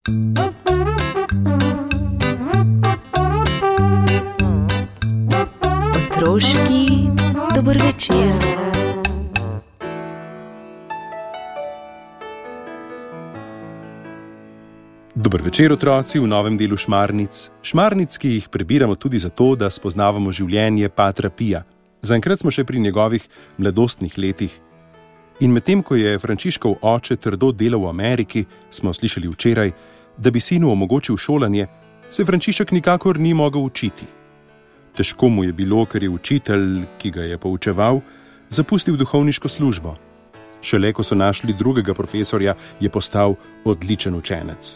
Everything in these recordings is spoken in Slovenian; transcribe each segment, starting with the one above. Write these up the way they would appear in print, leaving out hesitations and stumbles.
Otroški dober večer. Dober večer, otroci, v novem delu Šmarnic. Šmarnic, ki jih prebiramo tudi zato, da spoznavamo življenje Patra Pija. Zaenkrat smo še pri njegovih mladostnih letih. In medtem, ko je Frančiškov oče trdo delal v Ameriki, smo slišali včeraj, da bi sinu omogočil šolanje, se Frančišek nikakor ni mogel učiti. Težko mu je bilo, ker je učitelj, ki ga je poučeval, zapustil duhovniško službo. Šele ko so našli drugega profesorja, je postal odličen učenec.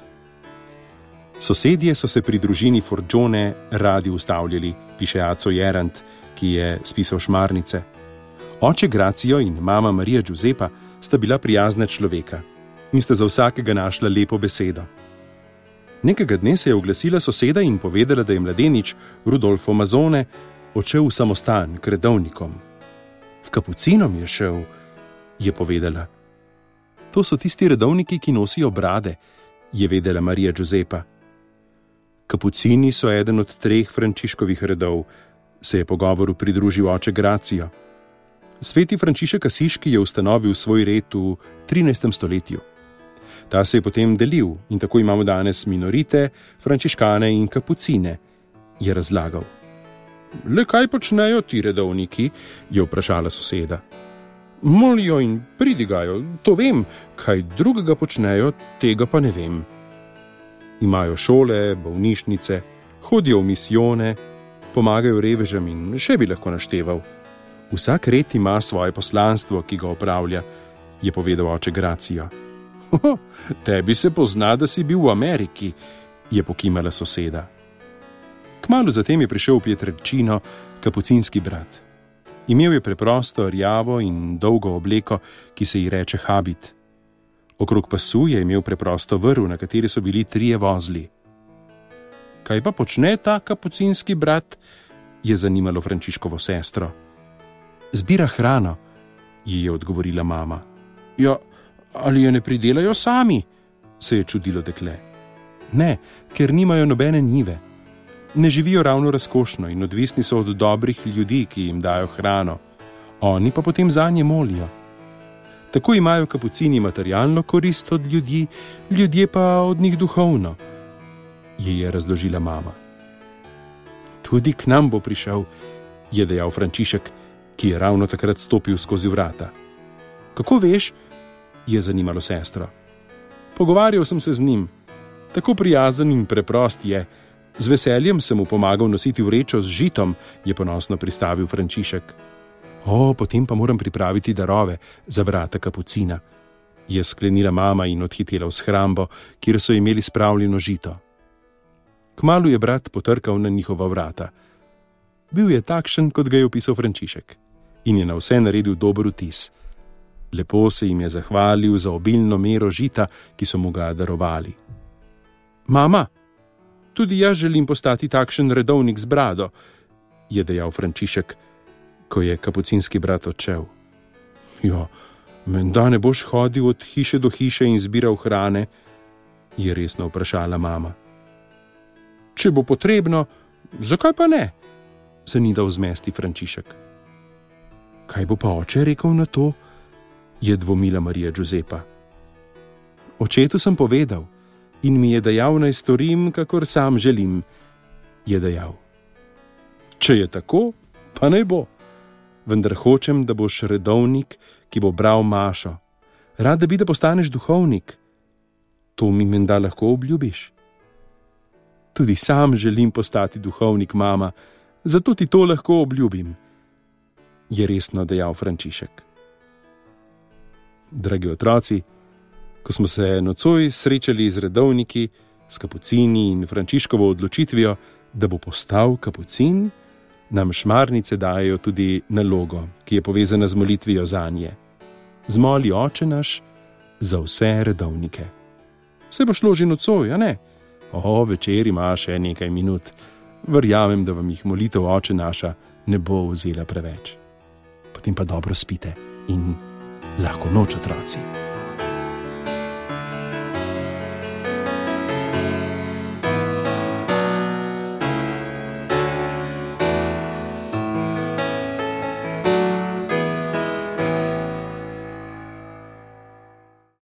Sosedje so se pri družini Forgione radi ustavljali, piše Aco Jerant, ki je spisal Šmarnice. Oče Gracio in mama Marija Giuseppa sta bila prijazna človeka in sta za vsakega našla lepo besedo. Nekega dne se je oglasila soseda in povedala, da je mladenič Rudolfo Mazone odšel v samostan k redovnikom. K kapucinom je šel, je povedala. To so tisti redovniki, ki nosijo brade, je vedela Marija Giuseppa. Kapucini so eden od 3 Frančiškovih redov, se je pogovoru pridružil oče Gracio. Sveti Frančišek Asiški je ustanovil svoj red v 13. stoletju. Ta se je potem delil in tako imamo danes minorite, frančiškane in kapucine, je razlagal. Le kaj počnejo ti redovniki, je vprašala soseda. Molijo in pridigajo, to vem, kaj drugega počnejo, tega pa ne vem. Imajo šole, bolnišnice, hodijo v misijone, pomagajo revežem in še bi lahko našteval. Vsak red ima svoje poslanstvo, ki ga opravlja, je povedal oče Gracio. Tebi se pozna, da si bil v Ameriki, je pokimala soseda. Kmalu zatem je prišel v Pietrelcino kapucinski brat. Imel je preprosto rjavo in dolgo obleko, ki se ji reče habit. Okrog pasu je imel preprosto vrv, na kateri so bili 3 vozli. Kaj pa počne ta kapucinski brat, je zanimalo Frančiškovo sestro. Zbira hrano, ji je odgovorila mama. Ja, ali je ne pridelajo sami, se je čudilo dekle. Ne, ker nimajo nobene njive. Ne živijo ravno razkošno in odvisni so od dobrih ljudi, ki jim dajo hrano. Oni pa potem zanje molijo. Tako imajo kapucini materialno korist od ljudi, ljudje pa od njih duhovno, ji je razložila mama. Tudi k nam bo prišel, je dejal Frančišek, ki je ravno takrat stopil skozi vrata. Kako veš, je zanimalo sestro. Pogovarjal sem se z njim. Tako prijazen in preprost je. Z veseljem sem mu pomagal nositi vrečo z žitom, je ponosno pristavil Frančišek. Potem pa moram pripraviti darove za brata kapucina, je sklenila mama in odhitela v shrambo, kjer so imeli spravljeno žito. Kmalu je brat potrkal na njihova vrata. Bil je takšen, kot ga je opisal Frančišek, in je na vse naredil dober vtis. Lepo se jim je zahvalil za obilno mero žita, ki so mu ga darovali. Mama, tudi jaz želim postati takšen redovnik z brado, je dejal Frančišek, ko je kapucinski brat odšel. Jo, menda ne boš hodil od hiše do hiše in zbiral hrane, je resno vprašala mama. Če bo potrebno, zakaj pa ne, se ni dal zmesti Frančišek. Kaj bo pa oče rekel na to, je dvomila Marija Giuseppa. Očetu sem povedal in mi je dejal, naj storim, kakor sam želim, je dejal. Če je tako, pa naj bo. Vendar hočem, da boš redovnik, ki bo bral mašo. Rada bi, da postaneš duhovnik. To mi menda lahko obljubiš. Tudi sam želim postati duhovnik, mama, zato ti to lahko obljubim, je resno dejal Frančišek. Dragi otroci, ko smo se nocoj srečali z redovniki, s kapucini in Frančiškovo odločitvijo, da bo postal kapucin, nam Šmarnice dajejo tudi nalogo, ki je povezana z molitvijo zanje. Zmoli Oče naš za vse redovnike. Se bo šlo že nocoj, a ne? Večer ima še nekaj minut. Verjamem, da vam jih molitev Oče naša ne bo vzela preveč. Potem pa dobro spite in lahko noč, otroci.